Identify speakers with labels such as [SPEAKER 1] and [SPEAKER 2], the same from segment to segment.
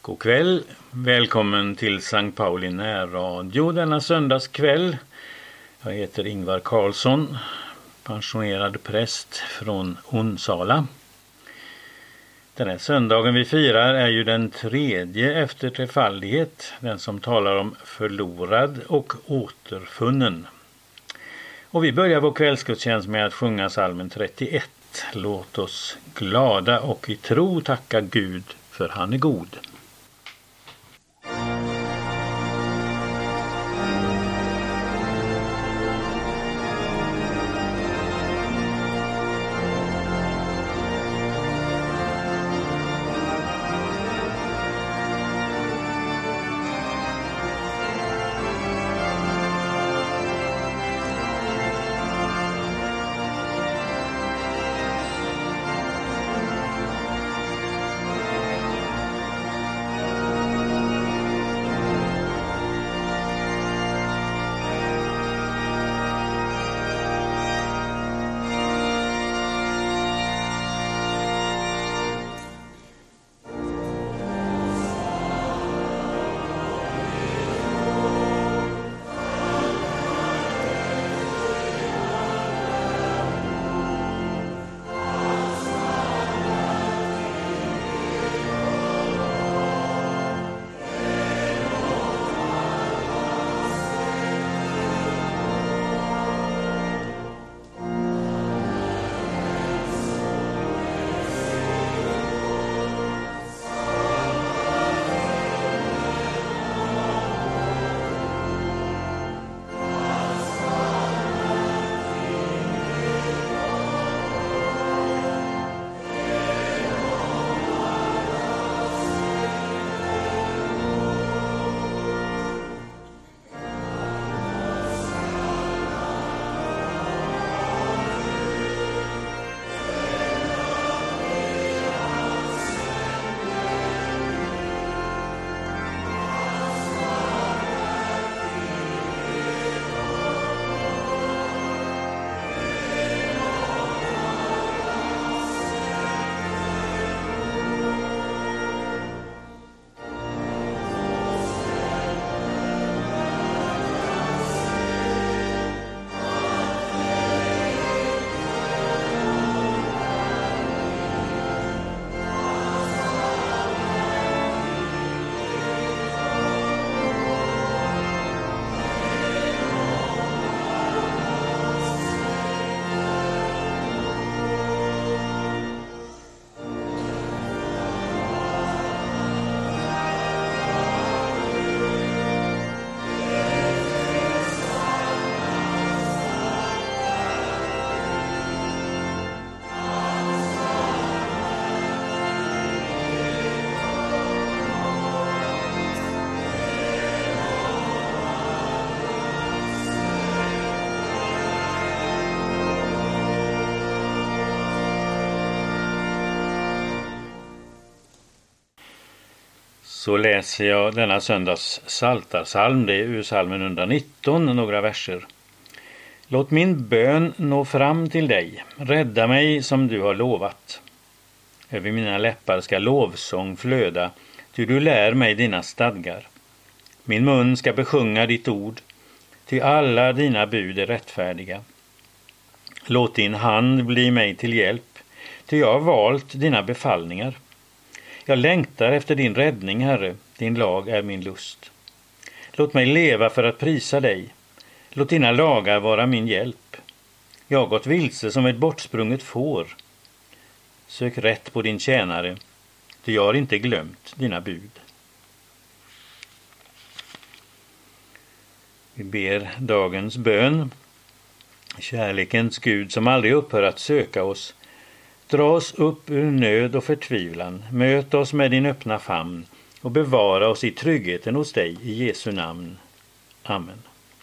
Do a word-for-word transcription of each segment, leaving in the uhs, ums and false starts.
[SPEAKER 1] God kväll, välkommen till Sankt Pauli närradio denna söndagskväll. Jag heter Ingvar Karlsson, pensionerad präst från Onsala. Den här söndagen vi firar är ju den tredje efter trefaldighet, den som talar om förlorad och återfunnen. Och vi börjar vår kvällsgudstjänst med att sjunga psalmen trettioett. Låt oss glada och i tro tacka Gud, för han är god. Så läser jag denna söndags psaltarpsalm, det är ur psalmen etthundranitton, några verser. Låt min bön nå fram till dig, rädda mig som du har lovat. Över mina läppar ska lovsång flöda, ty du lär mig dina stadgar. Min mun ska besjunga ditt ord, ty alla dina bud är rättfärdiga. Låt din hand bli mig till hjälp, ty jag har valt dina befallningar. Jag längtar efter din räddning, Herre, din lag är min lust. Låt mig leva för att prisa dig. Låt dina lagar vara min hjälp. Jag har gått vilse som ett bortsprunget får. Sök rätt på din tjänare, ty jag har inte glömt dina bud. Vi ber dagens bön. Kärlekens Gud som aldrig upphör att söka oss, dra oss upp ur nöd och förtvivlan, möt oss med din öppna famn och bevara oss i tryggheten hos dig i Jesu namn. Amen.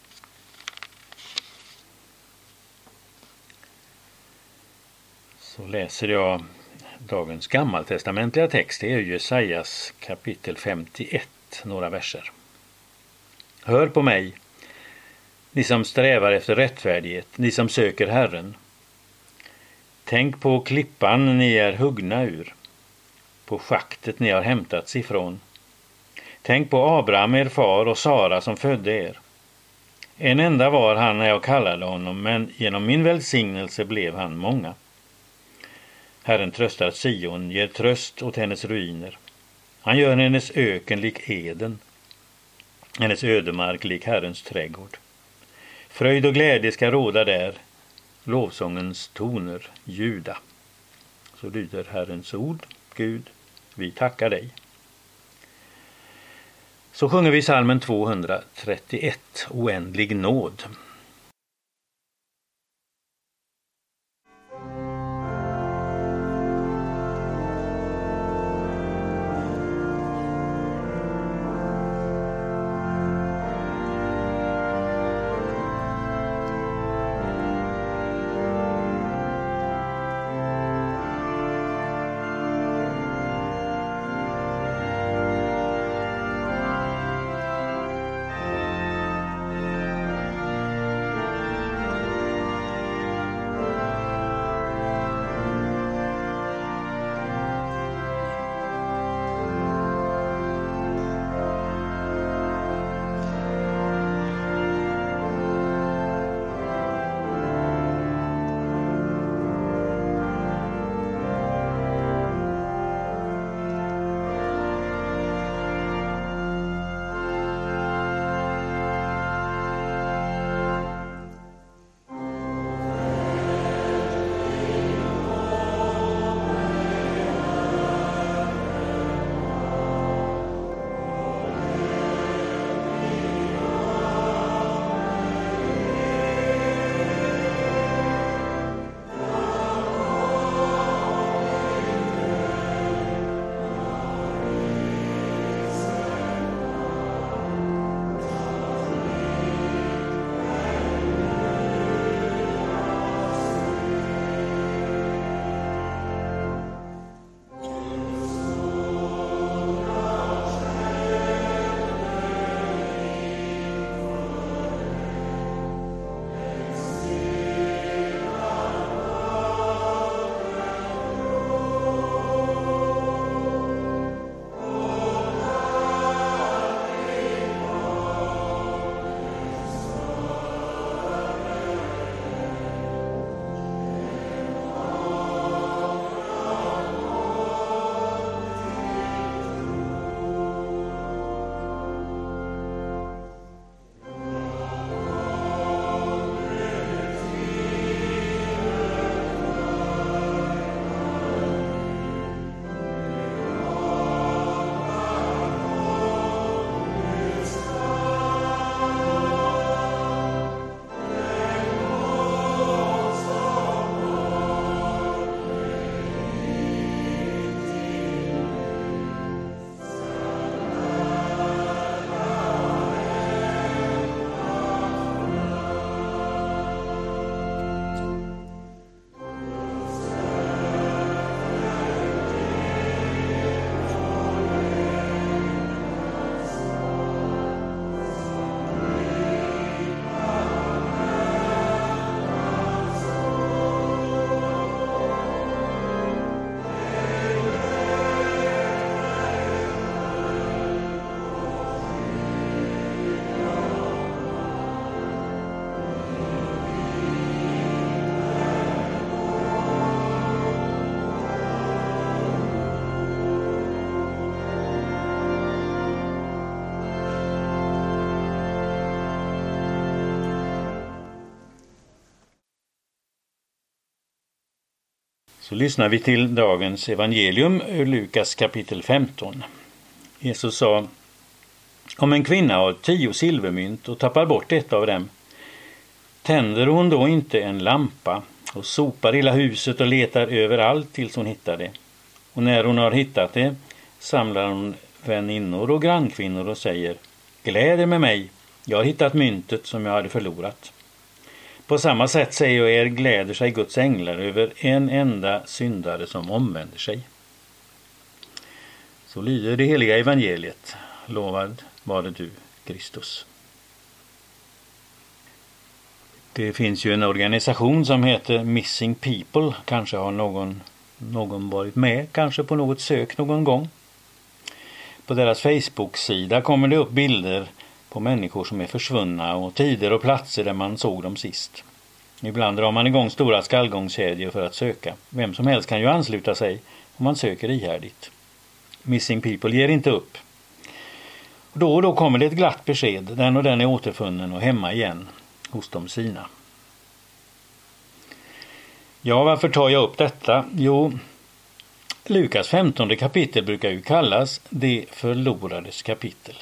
[SPEAKER 1] Så läser jag dagens gammaltestamentliga text, det är Jesajas kapitel femtioett, några verser. Hör på mig, ni som strävar efter rättfärdighet, ni som söker Herren. Tänk på klippan ni är huggna ur, på schaktet ni har hämtats ifrån. Tänk på Abraham, er far, och Sara som födde er. En enda var han när jag kallade honom, men genom min välsignelse blev han många. Herren tröstar Sion, ger tröst åt hennes ruiner. Han gör hennes öken lik Eden, hennes ödemark lik Herrens trädgård. Fröjd och glädje ska råda där, lovsångens toner ljuda. Så lyder Herrens ord. Gud, vi tackar dig. Så sjunger vi psalmen tvåhundratrettioett, Oändlig nåd. Så lyssnar vi till dagens evangelium ur Lukas kapitel femton. Jesus sa: om en kvinna har tio silvermynt och tappar bort ett av dem, tänder hon då inte en lampa och sopar hela huset och letar överallt tills hon hittar det? Och när hon har hittat det samlar hon väninnor och grannkvinnor och säger: gläd er med mig, jag har hittat myntet som jag hade förlorat. På samma sätt säger jag er, gläder sig Guds änglar över en enda syndare som omvänder sig. Så lyder det heliga evangeliet. Lovad vare du, Kristus. Det finns ju en organisation som heter Missing People. Kanske har någon, någon varit med, kanske på något sök någon gång. På deras Facebook-sida kommer det upp bilder på människor som är försvunna och tider och platser där man såg dem sist. Ibland drar man igång stora skallgångskedjor för att söka. Vem som helst kan ju ansluta sig om man söker ihärdigt. Missing People ger inte upp. Och då och då kommer det ett glatt besked. Den och den är återfunnen och hemma igen hos de sina. Ja, varför tar jag upp detta? Jo, Lukas femtonde kapitel brukar ju kallas det förlorades kapitel.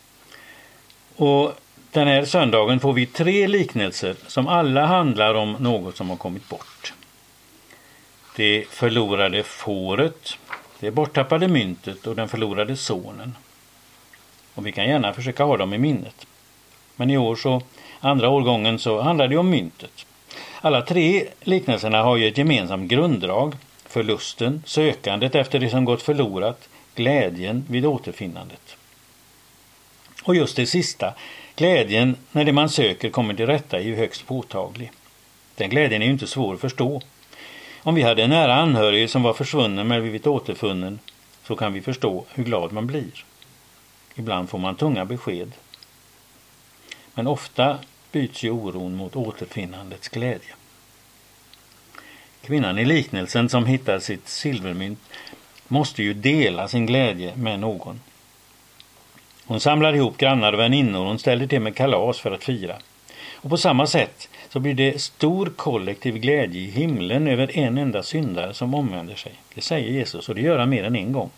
[SPEAKER 1] Och den här söndagen får vi tre liknelser som alla handlar om något som har kommit bort. Det förlorade fåret, det borttappade myntet och den förlorade sonen. Och vi kan gärna försöka ha dem i minnet. Men i år så, andra årgången så handlar det om myntet. Alla tre liknelserna har ju ett gemensamt grunddrag. Förlusten, sökandet efter det som gått förlorat, glädjen vid återfinnandet. Och just det sista, glädjen när det man söker kommer till rätta är ju högst påtaglig. Den glädjen är ju inte svår att förstå. Om vi hade en nära anhörig som var försvunnen men blivit återfunnen så kan vi förstå hur glad man blir. Ibland får man tunga besked. Men ofta byts ju oron mot återfinnandets glädje. Kvinnan i liknelsen som hittar sitt silvermynt måste ju dela sin glädje med någon. Hon samlar ihop grannar och väninnor och hon ställer till med kalas för att fira. Och på samma sätt så blir det stor kollektiv glädje i himlen över en enda syndare som omvänder sig. Det säger Jesus och det gör han mer än en gång.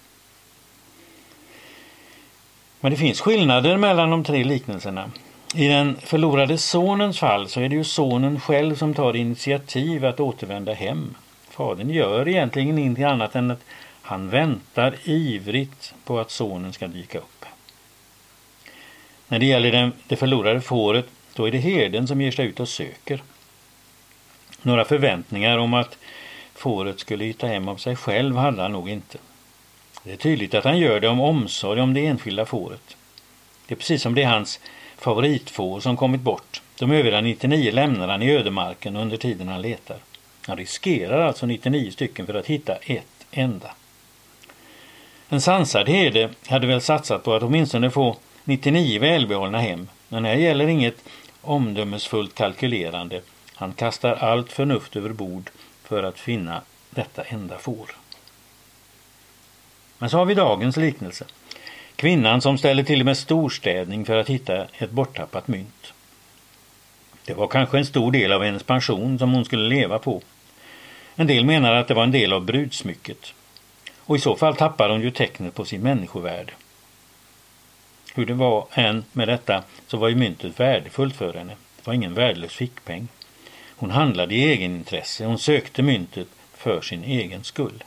[SPEAKER 1] Men det finns skillnader mellan de tre liknelserna. I den förlorade sonens fall så är det ju sonen själv som tar initiativ att återvända hem. Fadern gör egentligen ingenting annat än att han väntar ivrigt på att sonen ska dyka upp. När det gäller den, det förlorade fåret, då är det herden som ger sig ut och söker. Några förväntningar om att fåret skulle hitta hem av sig själv hade han nog inte. Det är tydligt att han gör det om omsorg om det enskilda fåret. Det är precis som det är hans favoritfår som kommit bort. De övriga nittionio lämnar han i ödemarken under tiden han letar. Han riskerar alltså nittionio stycken för att hitta ett enda. En sansad herde hade väl satsat på att åtminstone få nittionio välbehållna hem. Men här gäller inget omdömesfullt kalkylerande. Han kastar allt förnuft över bord för att finna detta enda får. Men så har vi dagens liknelse. Kvinnan som ställer till med storstädning för att hitta ett borttappat mynt. Det var kanske en stor del av hennes pension som hon skulle leva på. En del menar att det var en del av brudsmycket. Och i så fall tappar hon ju tecknet på sin människovärde. Hur det var än med detta så var ju myntet värdefullt för henne. Det var ingen värdelös fickpeng. Hon handlade i egen intresse. Hon sökte myntet för sin egen skull.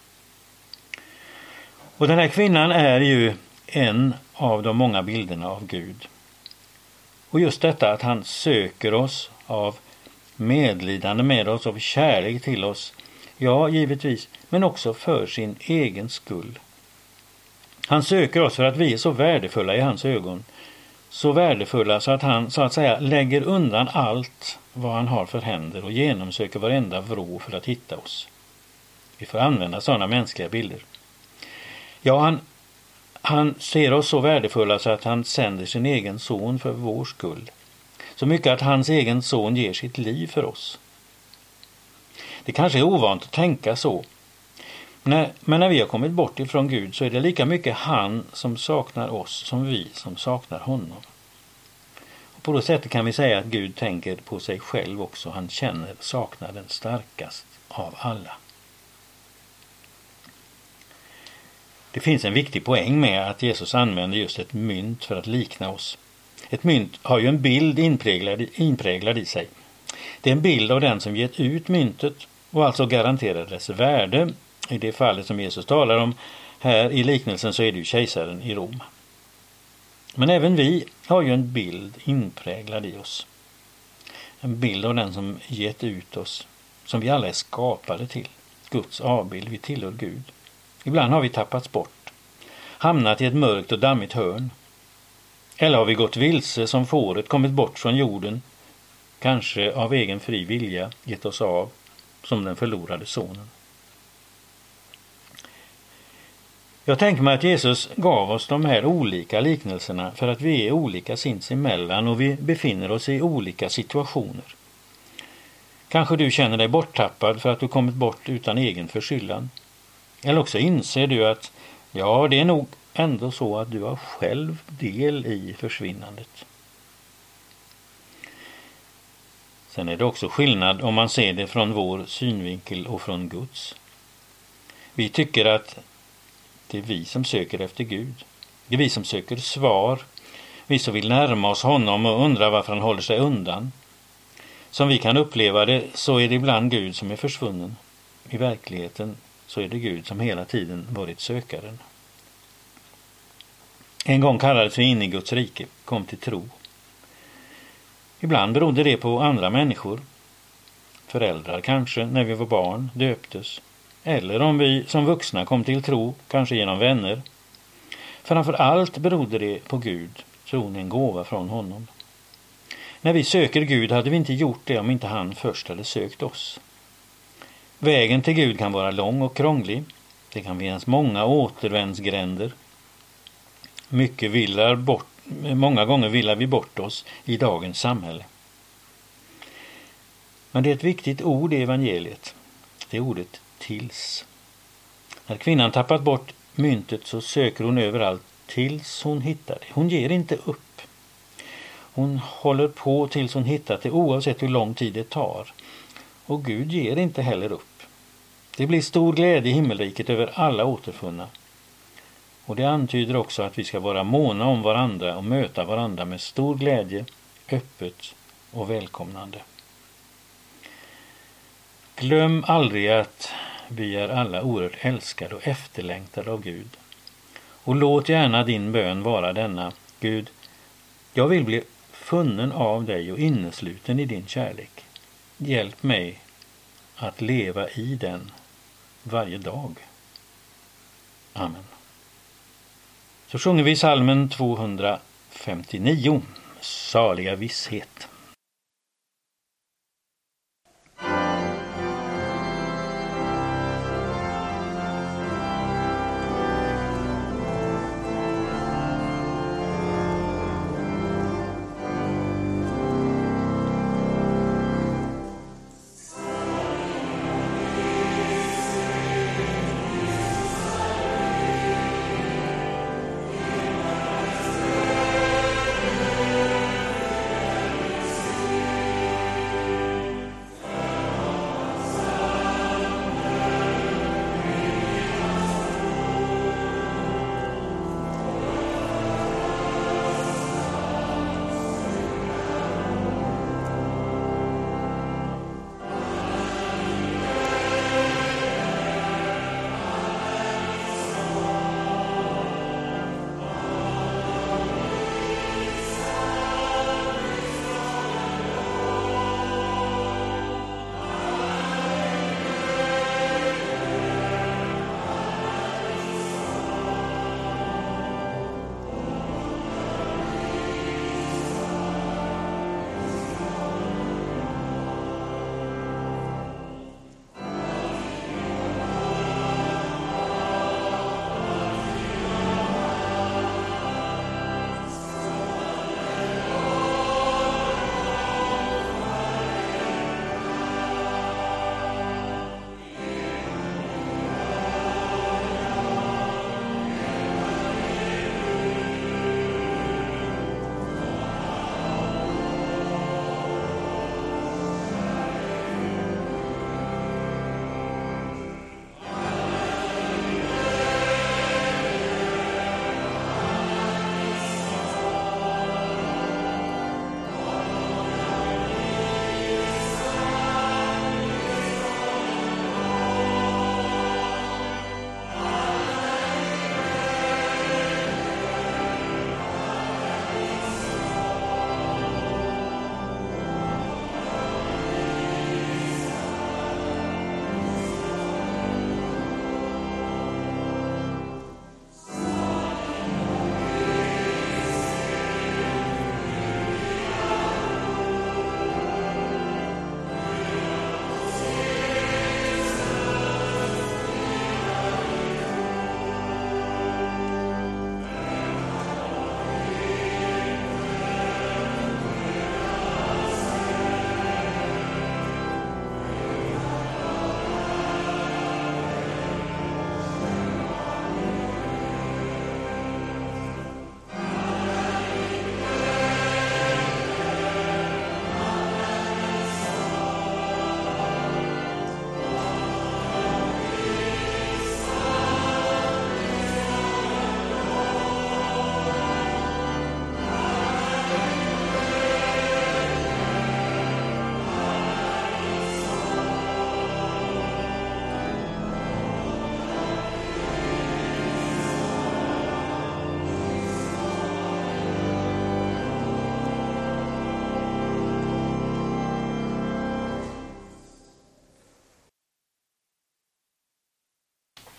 [SPEAKER 1] Och den här kvinnan är ju en av de många bilderna av Gud. Och just detta att han söker oss av medlidande med oss, av kärlek till oss. Ja, givetvis, men också för sin egen skull. Han söker oss för att vi är så värdefulla i hans ögon. Så värdefulla så att han så att säga lägger undan allt vad han har för händer och genomsöker varenda vrå för att hitta oss. Vi får använda sådana mänskliga bilder. Ja, han, han ser oss så värdefulla så att han sänder sin egen son för vår skull. Så mycket att hans egen son ger sitt liv för oss. Det kanske är ovant att tänka så. Men när vi har kommit bort ifrån Gud så är det lika mycket han som saknar oss som vi som saknar honom. Och på det sättet kan vi säga att Gud tänker på sig själv också. Han känner saknaden starkast av alla. Det finns en viktig poäng med att Jesus använder just ett mynt för att likna oss. Ett mynt har ju en bild inpräglad, inpräglad i sig. Det är en bild av den som gett ut myntet och alltså garanterar dess värde. I det fallet som Jesus talar om här i liknelsen så är det ju kejsaren i Rom. Men även vi har ju en bild inpräglad i oss. En bild av den som gett ut oss, som vi alla är skapade till. Guds avbild, vi tillhör Gud. Ibland har vi tappats bort, hamnat i ett mörkt och dammigt hörn. Eller har vi gått vilse som fåret, kommit bort från jorden, kanske av egen fri vilja gett oss av som den förlorade sonen. Jag tänker mig att Jesus gav oss de här olika liknelserna för att vi är olika sinsemellan och vi befinner oss i olika situationer. Kanske du känner dig borttappad för att du kommit bort utan egen förskyllan. Eller också inser du att ja, det är nog ändå så att du har själv del i försvinnandet. Sen är det också skillnad om man ser det från vår synvinkel och från Guds. Vi tycker att det är vi som söker efter Gud. Det är vi som söker svar. Vi som vill närma oss honom och undra varför han håller sig undan. Som vi kan uppleva det så är det ibland Gud som är försvunnen. I verkligheten så är det Gud som hela tiden varit sökaren. En gång kallades vi in i Guds rike, kom till tro. Ibland berodde det på andra människor. Föräldrar kanske när vi var barn döptes. Eller om vi som vuxna kom till tro, kanske genom vänner. Framför allt berodde det på Gud, tron är en gåva från honom. När vi söker Gud hade vi inte gjort det om inte han först hade sökt oss. Vägen till Gud kan vara lång och krånglig. Det kan finnas många återvändsgränder. Mycket villar bort, många gånger villar vi bort oss i dagens samhälle. Men det är ett viktigt ord i evangeliet. Det är ordet tills. När kvinnan tappat bort myntet så söker hon överallt tills hon hittar det. Hon ger inte upp. Hon håller på tills hon hittat det oavsett hur lång tid det tar. Och Gud ger inte heller upp. Det blir stor glädje i himmelriket över alla återfunna. Och det antyder också att vi ska vara måna om varandra och möta varandra med stor glädje, öppet och välkomnande. Glöm aldrig att vi är alla oerhört älskade och efterlängtade av Gud. Och låt gärna din bön vara denna: Gud, jag vill bli funnen av dig och innesluten i din kärlek. Hjälp mig att leva i den varje dag. Amen. Så sjunger vi psalmen tvåhundrafemtionio, Saliga visshet.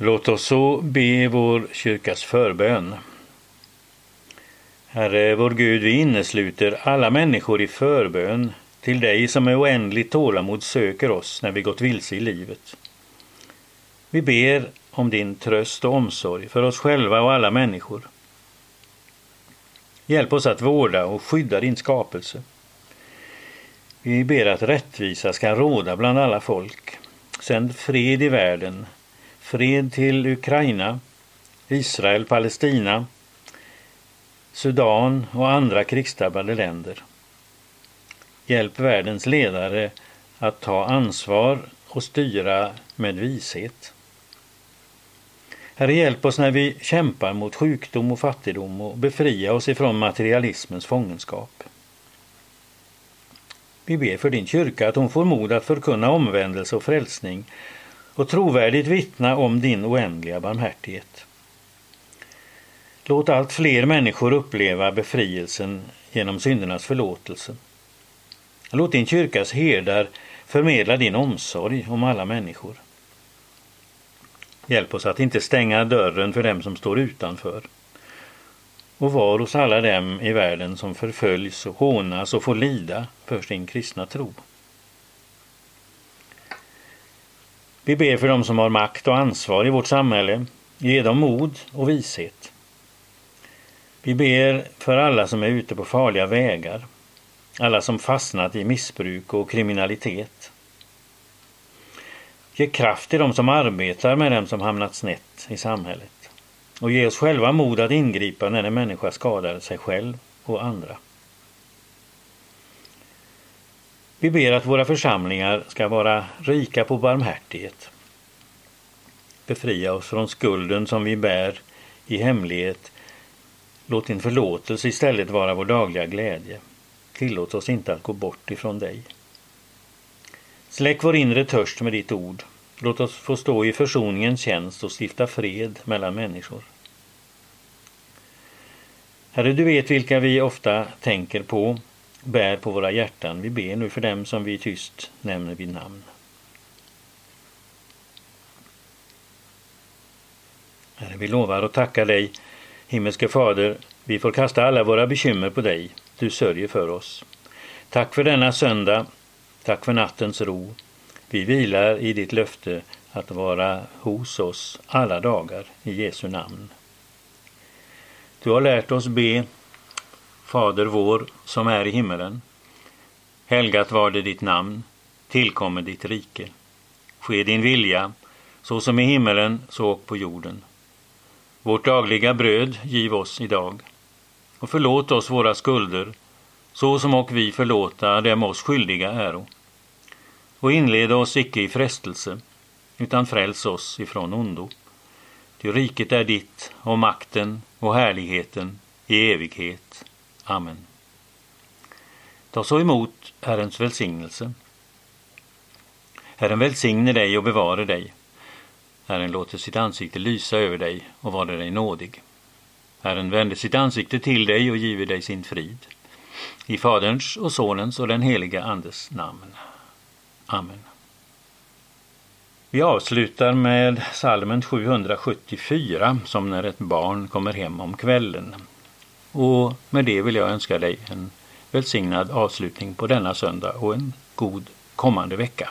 [SPEAKER 1] Låt oss så be vår kyrkas förbön. Herre, vår Gud, vi innesluter alla människor i förbön till dig som är oändligt tålamod söker oss när vi gått vilse i livet. Vi ber om din tröst och omsorg för oss själva och alla människor. Hjälp oss att vårda och skydda din skapelse. Vi ber att rättvisa ska råda bland alla folk. Sänd fred i världen. Fred till Ukraina, Israel, Palestina, Sudan och andra krigsdrabbade länder. Hjälp världens ledare att ta ansvar och styra med vishet. Herre, hjälp oss när vi kämpar mot sjukdom och fattigdom och befria oss ifrån materialismens fångenskap. Vi ber för din kyrka att hon får mod att förkunna omvändelse och frälsning och trovärdigt vittna om din oändliga barmhärtighet. Låt allt fler människor uppleva befrielsen genom syndernas förlåtelse. Låt din kyrkas herdar förmedla din omsorg om alla människor. Hjälp oss att inte stänga dörren för dem som står utanför. Och var hos alla dem i världen som förföljs och hånas och får lida för sin kristna tro. Vi ber för dem som har makt och ansvar i vårt samhälle. Ge dem mod och vishet. Vi ber för alla som är ute på farliga vägar. Alla som fastnat i missbruk och kriminalitet. Ge kraft till dem som arbetar med dem som hamnat snett i samhället. Och ge oss själva mod att ingripa när en människa skadar sig själv och andra. Vi ber att våra församlingar ska vara rika på barmhärtighet. Befria oss från skulden som vi bär i hemlighet. Låt din förlåtelse istället vara vår dagliga glädje. Tillåt oss inte att gå bort ifrån dig. Släck vår inre törst med ditt ord. Låt oss få stå i försoningens tjänst och stifta fred mellan människor. Herre, du vet vilka vi ofta tänker på, bär på våra hjärtan. Vi ber nu för dem som vi tyst nämner vid namn. Herre, vi lovar och tackar dig, himmelske Fader. Vi får kasta alla våra bekymmer på dig. Du sörjer för oss. Tack för denna söndag. Tack för nattens ro. Vi vilar i ditt löfte att vara hos oss alla dagar i Jesu namn. Du har lärt oss be, Fader vår som är i himmelen. Helgat var det ditt namn, tillkommer ditt rike. Ske din vilja, så som i himmelen så och på jorden. Vårt dagliga bröd giv oss idag. Och förlåt oss våra skulder, så som och vi förlåta dem oss skyldiga äro. Och inled oss icke i frestelse, utan fräls oss ifrån ondo. Ty riket är ditt, och makten och härligheten i evighet. Amen. Ta så emot Herrens välsignelse. Herren välsigne dig och bevare dig. Herren låter sitt ansikte lysa över dig och vara dig nådig. Herren vänder sitt ansikte till dig och giver dig sin frid. I Faderns och Sonens och den heliga Andes namn. Amen. Vi avslutar med psalmen sjuhundrasjuttiofyra, som när ett barn kommer hem om kvällen. Och med det vill jag önska dig en välsignad avslutning på denna söndag och en god kommande vecka.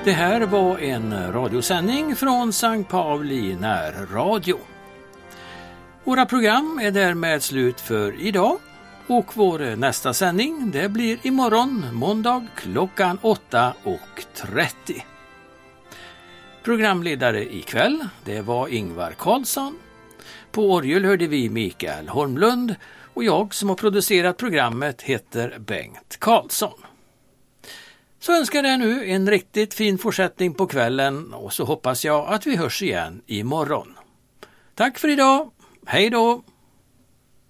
[SPEAKER 2] Det här var en radiosändning från Sankt Pauli närradio. Våra program är därmed slut för idag och vår nästa sändning det blir imorgon måndag klockan åtta och trettio. Programledare ikväll det var Ingvar Karlsson. På orgel hörde vi Mikael Holmlund och jag som har producerat programmet heter Bengt Karlsson. Så önskar jag nu en riktigt fin fortsättning på kvällen och så hoppas jag att vi hörs igen imorgon. Tack för idag, hej då!